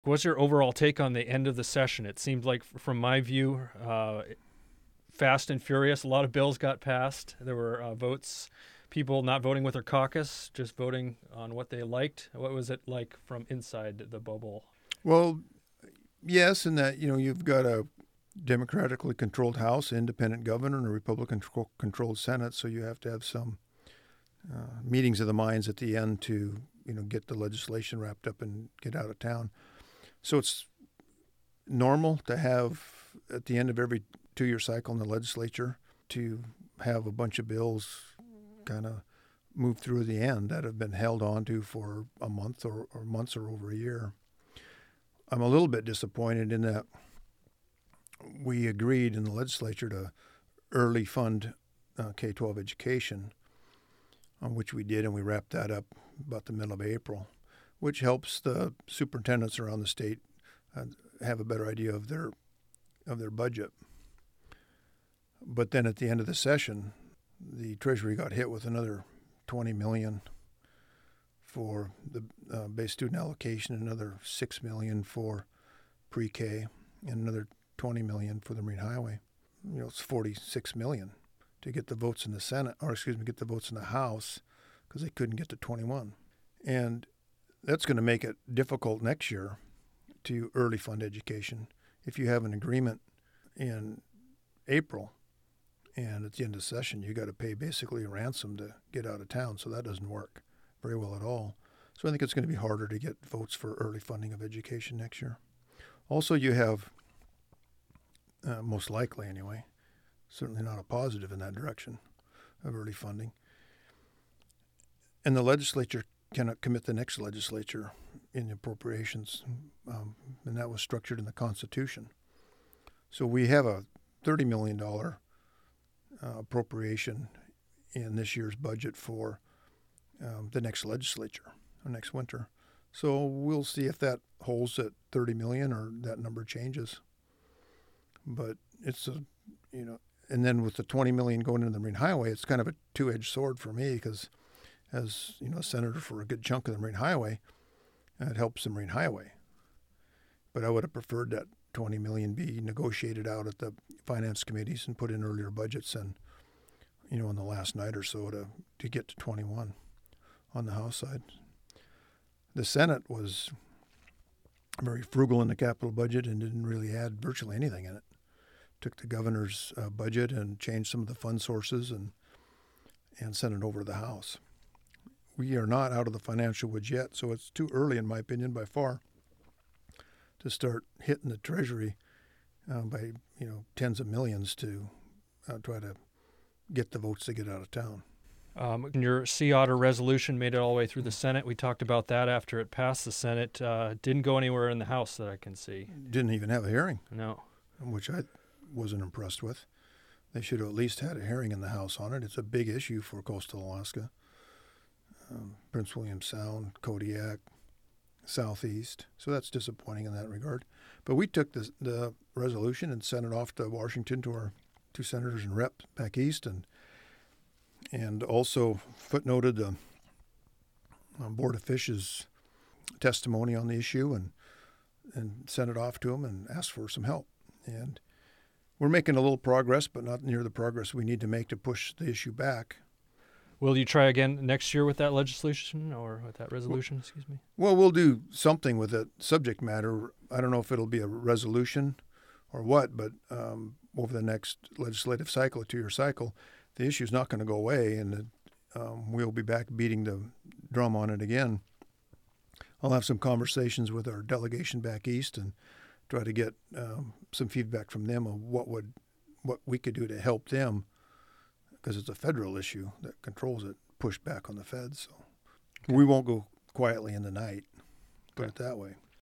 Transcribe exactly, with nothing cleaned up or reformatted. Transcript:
What's your overall take on the end of the session? It seemed like, from my view, uh, fast and furious. A lot of bills got passed. There were uh, votes, people not voting with their caucus, just voting on what they liked. What was it like from inside the bubble? Well, yes, in that, you know, you've got a democratically controlled House, independent governor, and a Republican-controlled Senate, so you have to have some uh, meetings of the minds at the end to, you know, get the legislation wrapped up and get out of town. So it's normal to have, at the end of every two-year cycle in the legislature, to have a bunch of bills kind of move through the end that have been held on to for a month or, or months or over a year. I'm a little bit disappointed in that we agreed in the legislature to early fund uh, K twelve education, on which we did, and we wrapped that up about the middle of April, which helps the superintendents around the state uh, have a better idea of their of their budget. But then at the end of the session, the Treasury got hit with another twenty million dollars for the uh, base student allocation, another six million dollars for pre-K, and another twenty million dollars for the Marine Highway. You know, it's forty-six million dollars to get the votes in the Senate, or excuse me, get the votes in the House, because they couldn't get to twenty-one. And that's going to make it difficult next year to early fund education. If you have an agreement in April, and at the end of the session, you got to pay basically a ransom to get out of town, so that doesn't work very well at all. So I think it's going to be harder to get votes for early funding of education next year. Also, you have, uh, most likely anyway, certainly not a positive in that direction of early funding. And the legislature cannot commit the next legislature in the appropriations, um, and that was structured in the Constitution. So we have a thirty million dollars uh, appropriation in this year's budget for um, the next legislature, or next winter. So we'll see if that holds at thirty million dollars or that number changes. But it's a, you know, and then with the twenty million dollars going into the Marine Highway, it's kind of a two-edged sword for me, because as, you know, a senator for a good chunk of the Marine Highway, it helps the Marine Highway. But I would have preferred that twenty million dollars be negotiated out at the finance committees and put in earlier budgets and, you know, in the last night or so to, to get to twenty-one on the House side. The Senate was very frugal in the capital budget and didn't really add virtually anything in it. Took the governor's uh, budget and changed some of the fund sources and and sent it over to the House. We are not out of the financial woods yet, so it's too early, in my opinion, by far, to start hitting the Treasury uh, by, you know, tens of millions to uh, try to get the votes to get out of town. Um, your Sea Otter resolution made it all the way through the Senate. We talked about that after it passed the Senate. Uh, didn't go anywhere in the House that I can see. Didn't even have a hearing. No. Which I wasn't impressed with. They should have at least had a hearing in the House on it. It's a big issue for coastal Alaska. Um, Prince William Sound, Kodiak, Southeast. So that's disappointing in that regard. But we took the, the resolution and sent it off to Washington to our two senators and reps back east, and and also footnoted the uh, Board of Fish's testimony on the issue and and sent it off to them and asked for some help. And we're making a little progress, but not near the progress we need to make to push the issue back. Will you try again next year with that legislation or with that resolution, well, excuse me? Well, we'll do something with it, subject matter. I don't know if it'll be a resolution or what, but um, over the next legislative cycle, a two-year cycle, the issue's not going to go away, and um, we'll be back beating the drum on it again. I'll have some conversations with our delegation back east and try to get um, some feedback from them of what would what we could do to help them, because it's a federal issue that controls it, push back on the feds. So we won't go quietly in the night, put Okay. it that way.